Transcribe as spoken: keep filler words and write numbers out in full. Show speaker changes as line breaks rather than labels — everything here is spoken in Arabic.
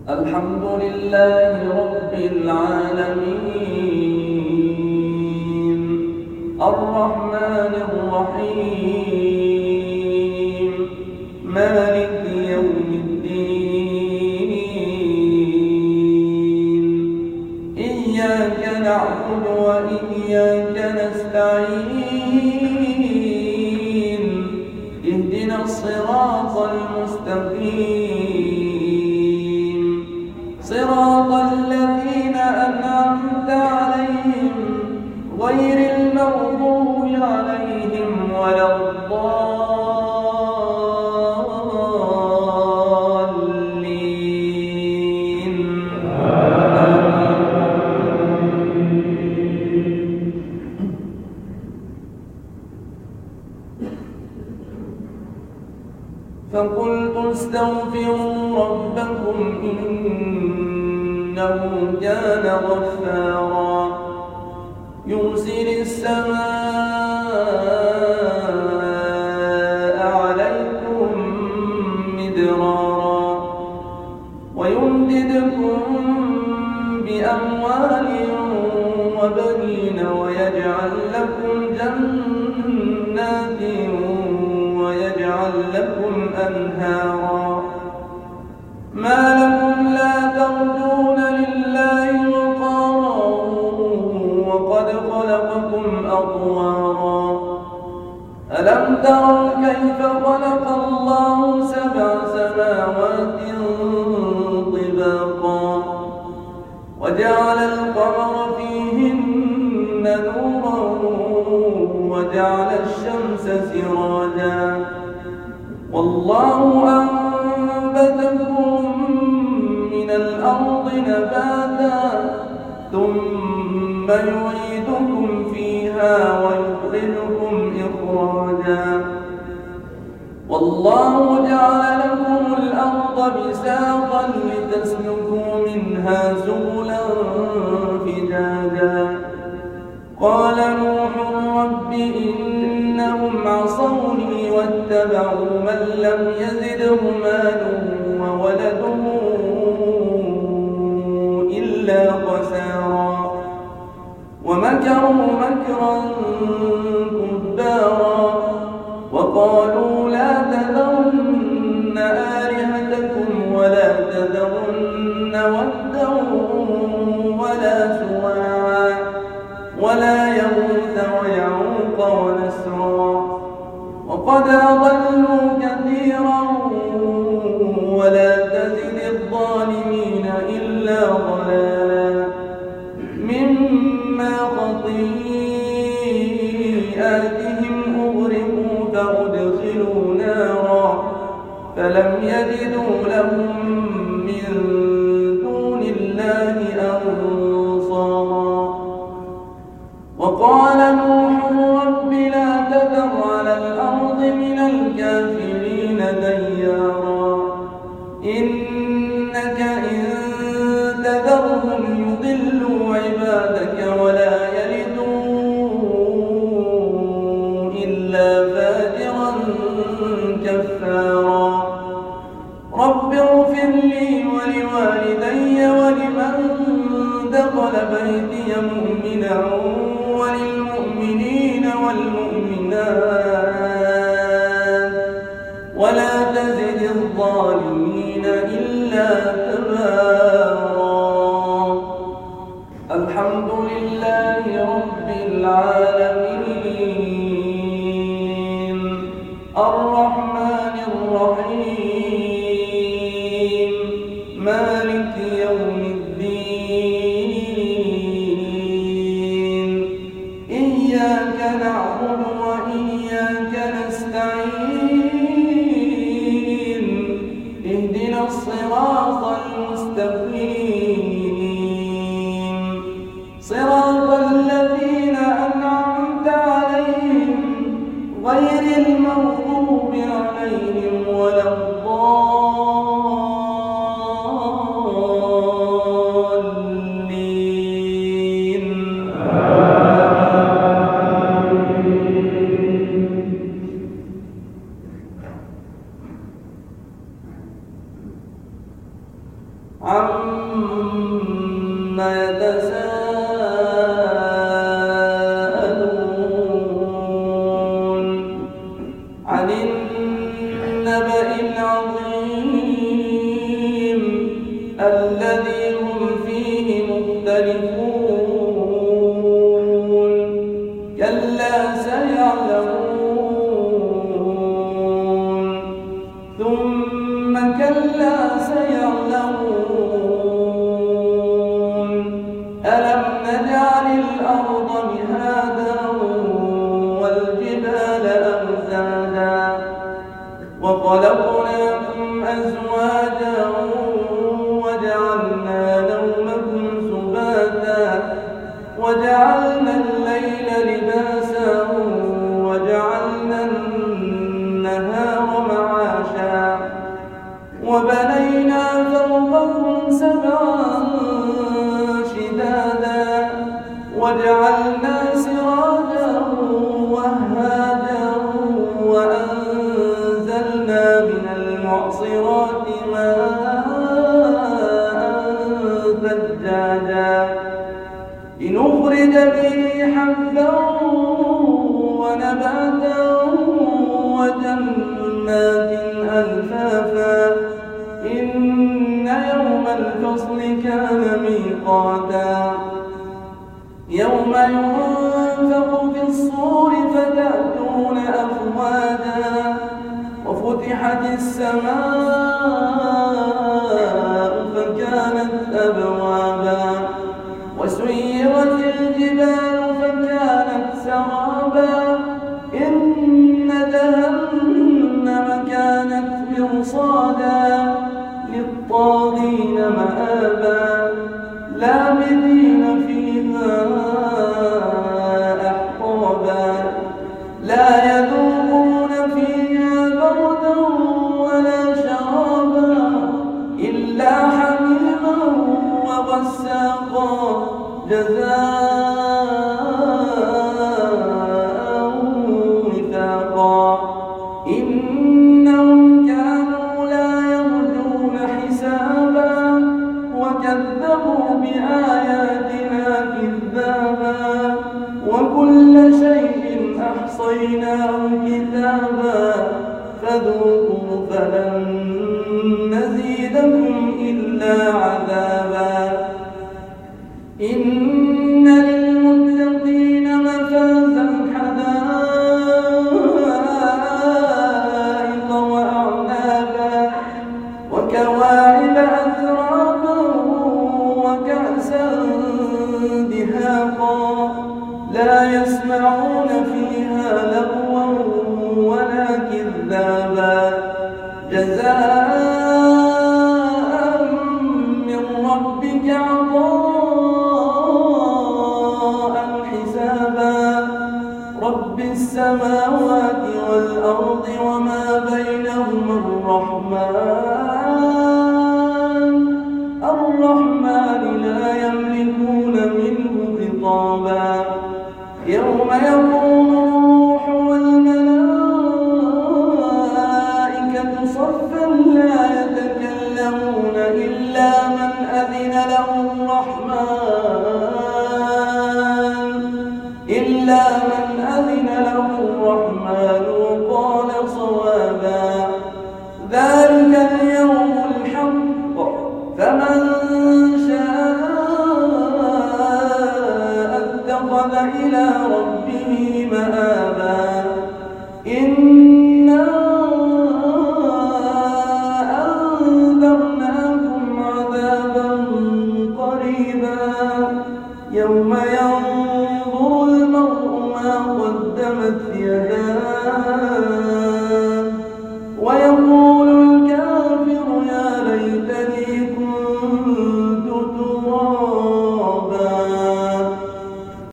الحمد لله رب العالمين الرحمن الرحيم مالك يوم الدين إياك نعبد وإياك نستعين اهدنا الصراط المستقيم صراط الذين أنعمت عليهم غير المغضوب عليهم ولا الضالين. فقلت استغفروا ربكم إنه كان غفارا يرسل السماء عليكم مدرارا ويمددكم بأموال وبنين ويجعل لكم جنات ويجعل لكم أنهارا ما لكم لا ترجون لله وقارا وقد خلقكم أطوارا ألم تروا كيف خلق الله سبع سماوات طباقا وجعل القمر فيهن نورا وجعل الشمس سراجا والله أنبتكم من الأرض نباتا ثم يعيدكم فيها ويخرجكم إخراجا والله جعل لكم الأرض بساطا لتسلكوا منها سبلا فجاجا قال نوح رب إنهم عصوني واتبعوا من لم يزده ماله وولده إلا خسارا ومكروا مكرا كبارا وقالوا لا تذرن آلهتكم ولا تذرن ودا ولا سواعا ولا يغوث ويعوق ونسرا وقد أضلوا كثيرا ولا تزد الظالمين إلا ضلالا مما خطيئاتهم أغرقوا فأدخلوا نارا فلم يجدوا لهم من دون الله أنصارا وقال نوح رب لا تذر على الأرض من الكافرين ديارا إنك إن تذرهم يضلوا عبادك ولا يلدوا إلا فاجرا كفارا رب اغفر لي ولوالدي ولمن دخل بيتي مؤمنا وللمؤمنين والمؤمنات ولا تزد الظالمين إلا تبارا الحمد لله رب العالمين الرحمن الرحيم مالك يوم الدين إياك نعبد وإياك نستعين اهدنا الصراط المستقيم صراط الذين أنعمت عليهم غير المغضوب عليهم ولا الضالين. عما يتساءلون عن النبأ العظيم الذي هم فيه مختلفون كلا سيعلمون ثم كلا سيعلمون ألم نجعل الأرض مهادا والجبال أوتادا وخلقناكم أزواجا وجعلنا نومكم سباتا وجعلنا الليل لباسا وجعلنا النهار معاشا وبنينا فوقكم سبعا شدادا وجعلنا سراجا وهاجا وأنزلنا من المعصرات ماء ثجاجا لنخرج به حبا ونباتا وجنات ألفافا إن يوم الفصل كان ميقاتا يوم ينفخ في الصور فتأتون أفواجا وفتحت السماء فكانت أبوابا وسيرت الجبال فكانت سرابا إن جهنم كانت مرصادا للطاغين مآبا لابثين فيها أحقابا لا يذوقون فيها بردا ولا شرابا إلا حميما وغساقا جزاء وفاقا إنهم كانوا لا يرجون حسابا وكذبوا بآياتنا كذابا وكل شيء أحصيناه كتابا فذوقوا فلن نزيدكم إلا عذابا إن للمتقين مفازا حدائق وأعنابا وكواعب أترابا وكأسا دهاقا لا يسمعون فيها لغوا ولا كذابا جزاء من ربك عطاء حسابا رب السماوات والأرض وما بينهما الرحمن الرحمن لا يملكون منه خطابا يوم يقوم الروح والملائكة صفا لا يتكلمون إلا من أذن له الرحمن إلا من أذن له الرحمن وقال صوابا ذلك اليوم الحق فمن شاء اتخذ إلى ربه مآبا إنا أنذرناكم عذابا قريبا يوم ينظر المرء ما قدمت يداه